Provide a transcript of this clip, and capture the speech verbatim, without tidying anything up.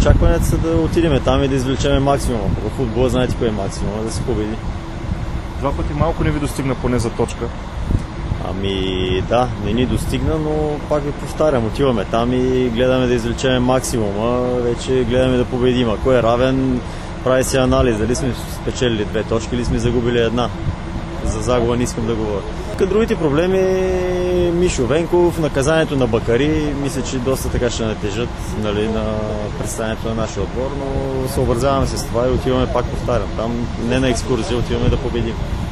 очакванията са да отидем там и да извлечем максимума. В футбола знаете кой е максимума, да се победи. Два пъти малко не ви достигна поне за точка. Ами да, не ни достигна, но пак ви повтарям, отиваме там и гледаме да извлечем максимума, вече гледаме да победим. Ако е равен, прави се анализ, дали сме спечелили две точки или сме загубили една. За загуба не искам да говоря. Към другите проблеми, Мишо Венков, наказанието на Бакари, мисля, че доста така ще натежат, нали, на представянето на нашия отбор, но съобразяваме се с това и отиваме, пак повтарям, там не на екскурзия, отиваме да победим.